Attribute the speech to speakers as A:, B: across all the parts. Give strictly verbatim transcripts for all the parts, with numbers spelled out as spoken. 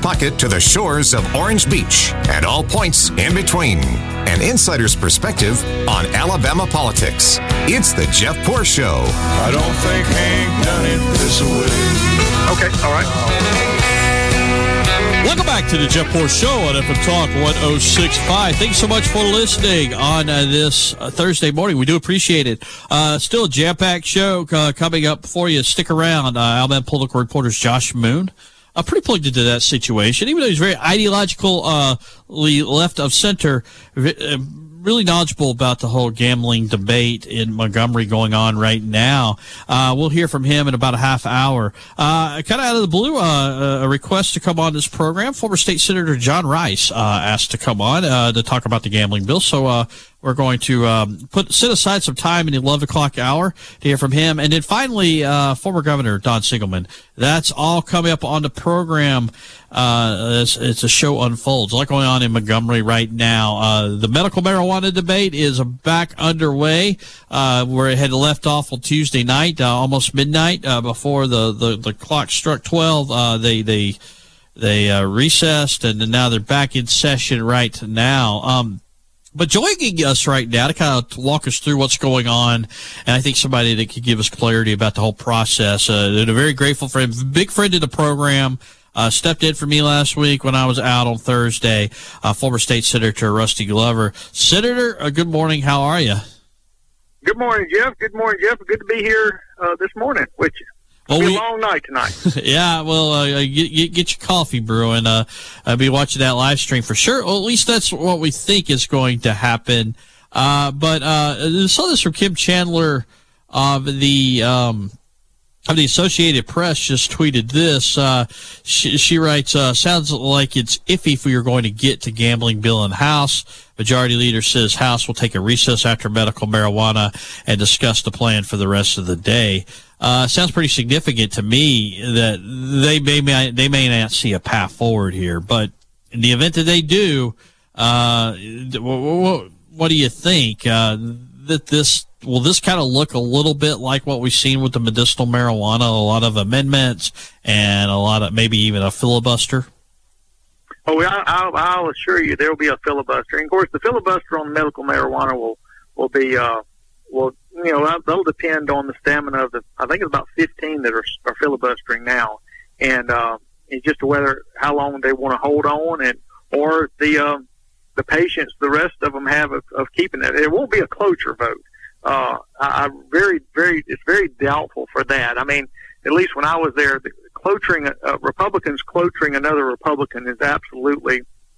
A: pocket to the shores of Orange Beach and all points in between. An insider's perspective on Alabama politics. It's the Jeff Poor Show.
B: I don't think Hank done it this way.
C: Okay, all right.
D: Welcome back to the Jeff Poor Show on F M Talk one oh six point five. Thanks so much for listening on uh, this uh, Thursday morning. We do appreciate it. Uh, still a jam-packed show uh, coming up for you. Stick around. Uh, Alabama political reporter's Josh Moon. Uh, pretty plugged into that situation, even though he's very ideological, uh, left of center, uh, really knowledgeable about the whole gambling debate in Montgomery going on right now. Uh, we'll hear from him in about a half hour. Uh, kind of out of the blue, uh, a request to come on this program. Former State Senator John Rice uh, asked to come on uh, to talk about the gambling bill. So uh, we're going to um, put set aside some time in the eleven o'clock hour to hear from him. And then finally, uh, former Governor Don Siegelman. That's all coming up on the program. Uh, it's, it's a show unfolds. A lot going on in Montgomery right now. Uh, the medical marijuana debate is back underway, uh, where it had left off on Tuesday night, uh, almost midnight, uh, before the, the, the clock struck twelve. Uh, they, they, they, uh, recessed, and now they're back in session right now. Um, But joining us right now to kind of walk us through what's going on, and I think somebody that could give us clarity about the whole process. Uh, and I'm very grateful for him. Big friend of the program. Uh, stepped in for me last week when I was out on Thursday. Uh, former State Senator Rusty Glover. Senator, uh, good morning. How are you?
C: Good morning, Jeff. Good morning, Jeff. Good to be here uh, this morning with you. It'll well, be we, a long night tonight.
D: Yeah, well, uh, get, get, get your coffee brewing. Uh, I'll be watching that live stream for sure. Well, at least that's what we think is going to happen. Uh, but uh, I saw this from Kim Chandler of the um, of the Associated Press. Just tweeted this. Uh, she, she writes, uh, "Sounds like it's iffy if we are going to get to gambling bill in House. Majority Leader says House will take a recess after medical marijuana and discuss the plan for the rest of the day." Uh, sounds pretty significant to me that they may they may not see a path forward here, but in the event that they do, uh, what, what do you think? Uh, that this will this kind of look a little bit like what we've seen with the medicinal marijuana, a lot of amendments and a lot of maybe even a filibuster?
C: Oh, I, I'll, I'll assure you there will be a filibuster. And of course, the filibuster on medical marijuana will will be uh, will. You know, that'll depend on the stamina of the, I think it's about fifteen that are, are filibustering now. And, uh, it's just whether, how long they want to hold on and, or the, um, the patience the rest of them have of, of keeping it. It won't be a cloture vote. Uh, I, I very, very, it's very doubtful for that. I mean, at least when I was there, the cloturing, uh, Republicans cloturing another Republican is absolutely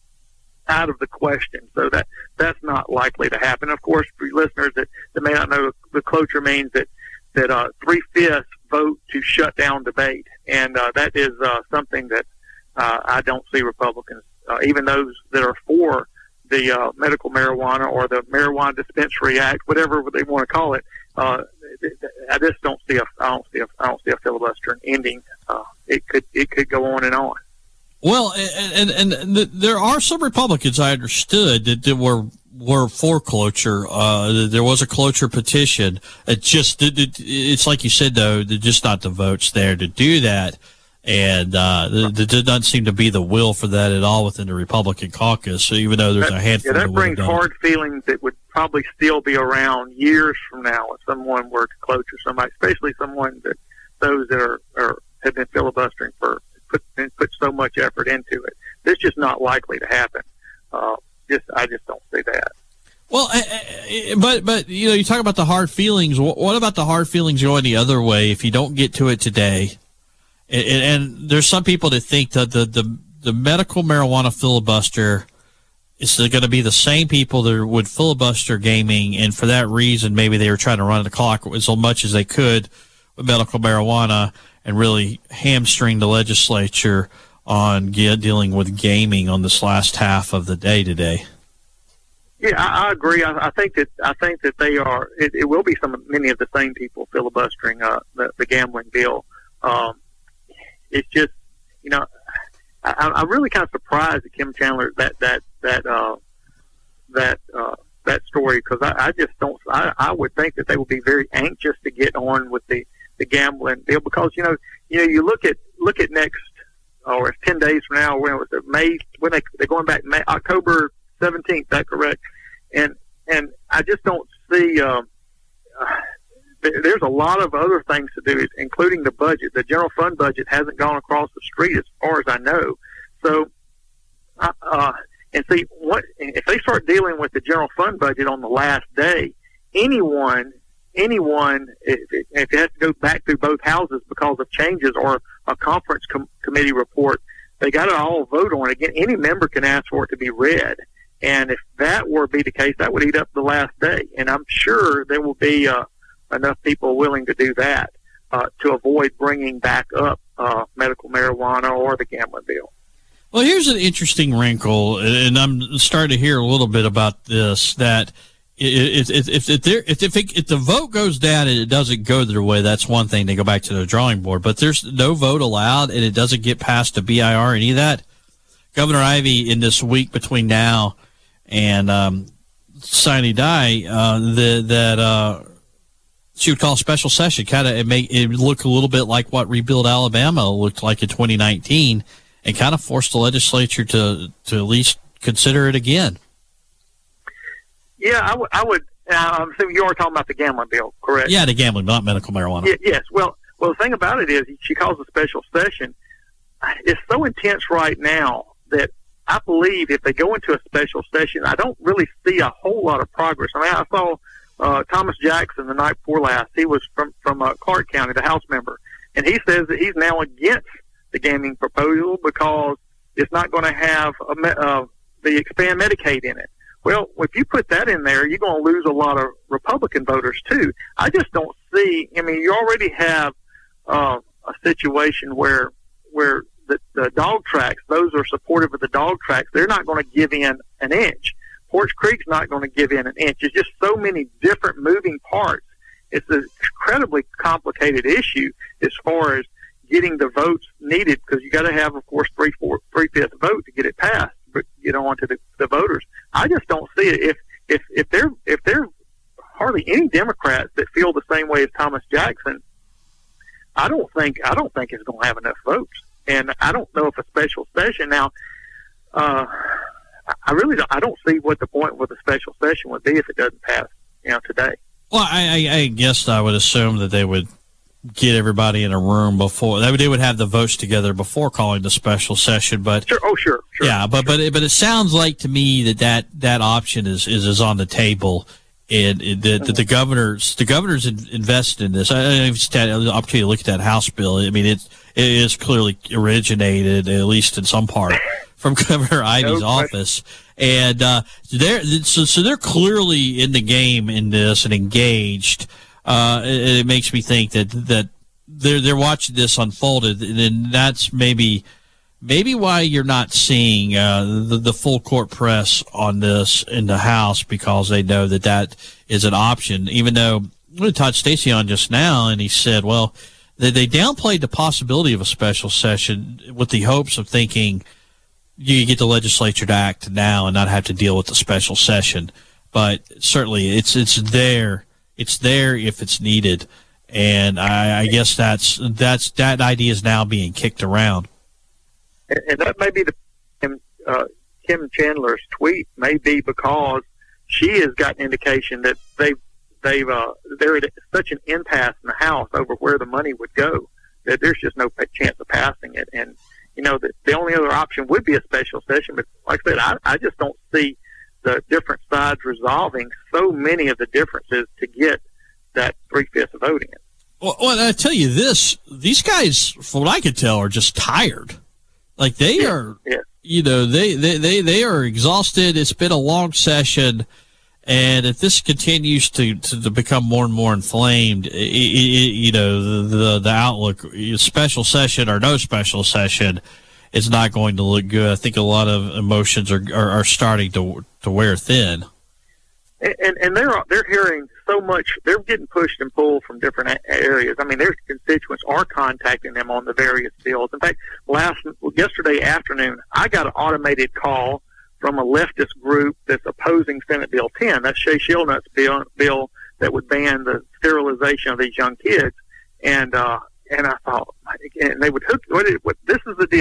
C: out of the question, so that that's not likely to happen. Of course, for listeners that, that may not know, the cloture means that that uh, three fifths vote to shut down debate, and uh, that is uh, something that uh, I don't see Republicans, uh, even those that are for the uh, medical marijuana or the Marijuana Dispensary Act, whatever they want to call it. Uh, I just don't see a I don't see a I don't see a filibuster ending. Uh, it could it could go on and on.
D: Well, and, and, and there are some Republicans, I understood, that, that were were for cloture. Uh, there was a cloture petition. It just it, it, it's like you said, though, there's just not the votes there to do that, and uh, there, there doesn't seem to be the will for that at all within the Republican caucus. So even though there's
C: that,
D: a handful,
C: yeah, that
D: that
C: brings hard feelings that would probably still be around years from now if someone were to cloture somebody, especially someone that those that are, are have been filibustering for. Put put so much effort into it. It's just not likely to happen. Uh, just I just don't see that.
D: Well, but but you know, you talk about the hard feelings. What about the hard feelings going the other way if you don't get to it today? And, and there's some people that think that the the, the medical marijuana filibuster is going to be the same people that would filibuster gaming, and for that reason, maybe they were trying to run the clock as much as they could with medical marijuana and really hamstring the legislature on get, dealing with gaming on this last half of the day today.
C: Yeah, I, I agree. I, I think that I think that they are. It, it will be some many of the same people filibustering uh, the, the gambling bill. Um, it's just, you know, I, I'm really kind of surprised at Kim Chandler that that that uh, that uh, that story, because I, I just don't. I, I would think that they would be very anxious to get on with the. the gambling bill, because you know you know you look at look at next or it's ten days from now. When it was it May, when they they're going back May, October seventeenth. Is that correct? And and I just don't see. Um, uh, there's a lot of other things to do, including the budget. The general fund budget hasn't gone across the street, as far as I know. So, uh, and see, what if they start dealing with the general fund budget on the last day? Anyone, anyone, if it, if it has to go back through both houses because of changes or a conference com- committee report, they got to all vote on it. Again, any member can ask for it to be read. And if that were to be the case, that would eat up the last day. And I'm sure there will be uh, enough people willing to do that uh, to avoid bringing back up uh, medical marijuana or the gambling bill.
D: Well, here's an interesting wrinkle, and I'm starting to hear a little bit about this, that if if if if, there, if, if, it, if the vote goes down and it doesn't go their way, that's one thing. They go back to the drawing board. But there's no vote allowed, and it doesn't get past the B I R, any of that. Governor Ivey, in this week between now and um, sine die, uh, the, that uh, she would call a special session. Kind of it make it look a little bit like what Rebuild Alabama looked like in twenty nineteen, and kind of forced the legislature to to at least consider it again.
C: Yeah, I, w- I would. Uh, I'm assuming you are talking about the gambling bill, correct?
D: Yeah, the gambling, not medical marijuana.
C: Y- yes. Well, well, the thing about it is, she calls a special session. It's so intense right now that I believe if they go into a special session, I don't really see a whole lot of progress. I mean, I saw uh, Thomas Jackson the night before last. He was from from uh, Clark County, the House member, and he says that he's now against the gaming proposal because it's not going to have a, uh, the expand Medicaid in it. Well, if you put that in there, you're going to lose a lot of Republican voters, too. I just don't see – I mean, you already have uh, a situation where where the, the dog tracks, those are supportive of the dog tracks, they're not going to give in an inch. Porch Creek's not going to give in an inch. It's just so many different moving parts. It's an incredibly complicated issue as far as getting the votes needed, because you got to have, of course, three, four, three-fifths vote to get it passed, but get on to the, the voters. I just don't see it. If if if there if there hardly any Democrats that feel the same way as Thomas Jackson, I don't think I don't think it's going to have enough votes. And I don't know if a special session now. Uh, I really don't, I don't see what the point with a special session would be if it doesn't pass, you know, today.
D: Well, I, I, I guess I would assume that they would get everybody in a room before they would, they would have the votes together before calling the special session. But
C: sure, oh sure, sure
D: yeah, but
C: sure.
D: but but it sounds like to me that that, that option is, is, is on the table, and that the, the governors the governors invested in this. I, I just had the opportunity to look at that House bill. I mean, it it is clearly originated, at least in some part, from Governor Ivey's no office. And uh, they're so, so they're clearly in the game in this and engaged. Uh, it, it makes me think that that they're they're watching this unfolded, and then that's maybe maybe why you're not seeing uh, the the full court press on this in the House, because they know that that is an option. Even though we touched Stacey on just now, and he said, well, they, they downplayed the possibility of a special session with the hopes of thinking you get the legislature to act now and not have to deal with the special session. But certainly it's it's there. It's there if it's needed. And I, I guess that's that's that idea is now being kicked around.
C: And, and that may be the uh, Kim Chandler's tweet may be because she has got an indication that they've they've uh, they're at such an impasse in the House over where the money would go that there's just no chance of passing it. And you know, the, the only other option would be a special session. But like I said, I, I just don't see the different sides resolving so many of the differences to get that three-fifths vote in.
D: Well, well, I tell you this, these guys, from what I could tell, are just tired. Like, they yeah, are, yeah. you know, they, they, they, they are exhausted. It's been a long session. And if this continues to, to, to become more and more inflamed, it, it, you know, the, the the outlook, special session or no special session, is not going to look good. I think a lot of emotions are are, are starting to to wear thin.
C: And, and and they're they're hearing so much. They're getting pushed and pulled from different areas. I mean, their constituents are contacting them on the various bills. In fact, last yesterday afternoon, I got an automated call from a leftist group that's opposing Senate Bill ten. That's Shay Shilnutt's bill, bill that would ban the sterilization of these young kids. And uh, and I thought, and they would hook. What, what, this is the deal.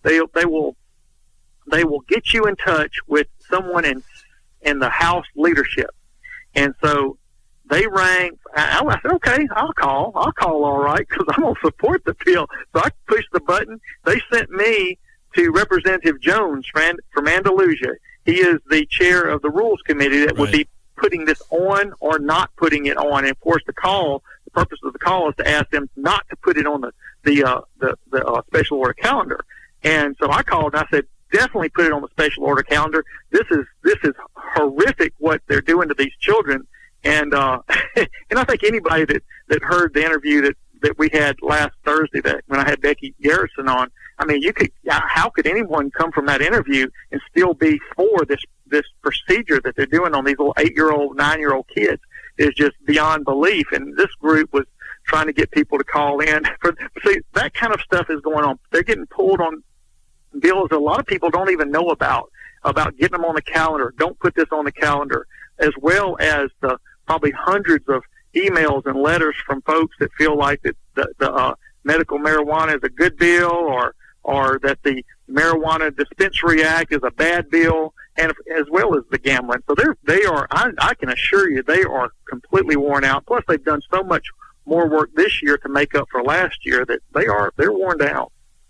C: they they will they will get you in touch with someone in in the House leadership. And so they rang. I, I said, okay, I'll call. I'll call all right, because I'm going to support the bill. So I pushed the button. They sent me to Representative Jones from, from Andalusia. He is the chair of the Rules Committee that right. would be putting this on or not putting it on. And, of course, the call, the purpose of the call is to ask them not to put it on the, the, uh, the, the uh, special order calendar. And so I called and I said, definitely put it on the special order calendar. This is this is horrific what they're doing to these children. And uh, and I think anybody that, that heard the interview that, that we had last Thursday, that when I had Becky Garrison on, I mean, you could how could anyone come from that interview and still be for this this procedure that they're doing on these little eight-year-old, nine-year-old kids is just beyond belief. And this group was trying to get people to call in. For, see, that kind of stuff is going on. They're getting pulled on bills a lot of people don't even know about, about getting them on the calendar. Don't put this on the calendar, as well as the probably hundreds of emails and letters from folks that feel like that the, the uh, medical marijuana is a good bill, or or that the Marijuana Dispensary Act is a bad bill, and as well as the gambling. So they're, they are, I, I can assure you, they are completely worn out. Plus, they've done so much more work this year to make up for last year that they are, they're worn down.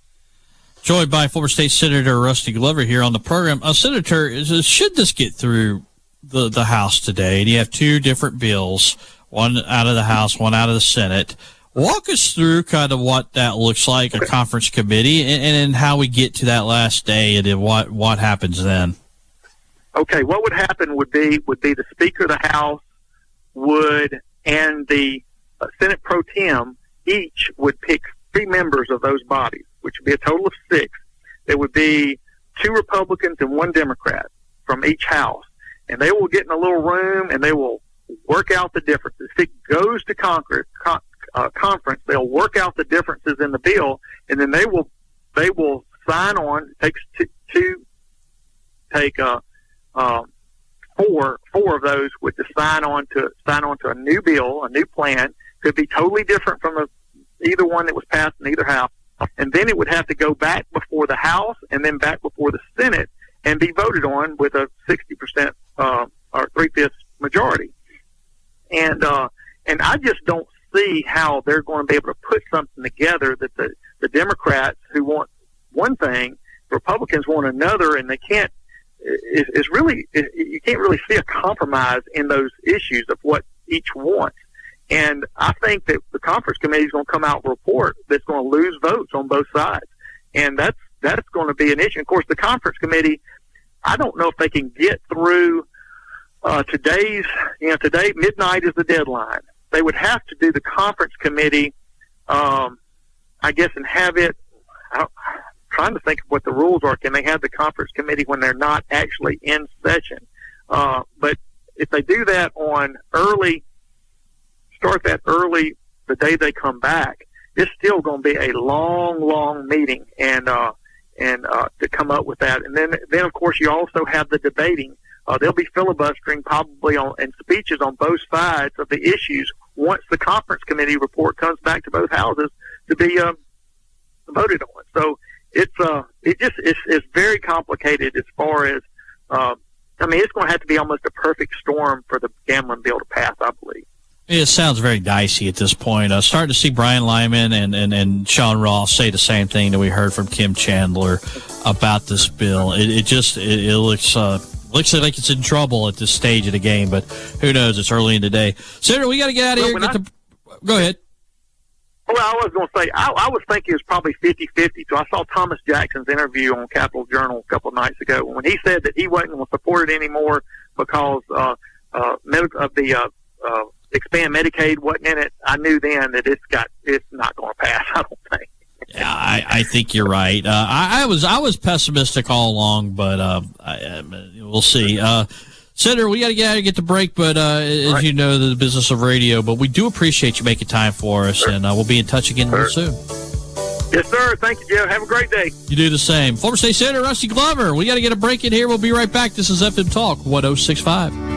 D: Joined by former state senator Rusty Glover here on the program. Uh, Senator, is, should this get through the, the House today, and you have two different bills, one out of the House, one out of the Senate, walk us through kind of what that looks like, a conference committee, and, and how we get to that last day, and then what, what happens then.
C: Okay, what would happen would be would be the Speaker of the House would, and the uh, Senate Pro Tem, each would pick three members of those bodies, which would be a total of six. There would be two Republicans and one Democrat from each house. And they will get in a little room and they will work out the differences. If it goes to Congress, con- uh, conference, they'll work out the differences in the bill, and then they will they will sign on. It takes two, two take uh, uh, four four of those would to sign on to sign on to a new bill, a new plan. Could be totally different from the, either one that was passed in either house. And then it would have to go back before the House and then back before the Senate and be voted on with a sixty percent uh, or three-fifths majority. And uh, and I just don't see how they're going to be able to put something together that the, the Democrats who want one thing, Republicans want another, and they can't. Is, is really you can't really see a compromise in those issues of what each wants. And I think that the conference committee is going to come out with a report that's going to lose votes on both sides. And that's that's going to be an issue. Of course, the conference committee, I don't know if they can get through uh, today's, you know, today, midnight is the deadline. They would have to do the conference committee, um, I guess, and have it, I'm trying to think of what the rules are. Can they have the conference committee when they're not actually in session? Uh, but if they do that on early, start that early the day they come back, it's still going to be a long, long meeting, and uh, and uh, to come up with that. And then, then of course, you also have the debating. Uh, there'll be filibustering probably on and speeches on both sides of the issues once the conference committee report comes back to both houses to be uh, voted on. So it's uh, it just it's, it's very complicated as far as uh, I mean, it's going to have to be almost a perfect storm for the gambling bill to pass, I believe.
D: It sounds very dicey at this point. Uh, starting to see Brian Lyman and, and, and Sean Ross say the same thing that we heard from Kim Chandler about this bill. It, it just it, it looks uh, looks like it's in trouble at this stage of the game, but who knows? It's early in the day. Senator, we got to get out of
C: well,
D: here. Get
C: I,
D: to, go ahead.
C: Well, I was going to say, I, I was thinking it was probably fifty-fifty. So I saw Thomas Jackson's interview on Capital Journal a couple of nights ago when he said that he wasn't going to support it anymore because uh, uh, of the uh, uh, expand Medicaid wasn't in it. I knew then that it's got it's not going to pass, I don't think.
D: Yeah, I, I think you're right. Uh, I, I was I was pessimistic all along, but uh, I, we'll see. Uh, Senator, we got to get out and get the break, but uh, as right. you know, the business of radio. But we do appreciate you making time for us, sure. and uh, we'll be in touch again
C: sure.
D: real soon.
C: Yes, sir. Thank you, Jeff. Have a great day.
D: You do the same. Former State Senator Rusty Glover. We got to get a break in here. We'll be right back. This is F M Talk one oh six point five.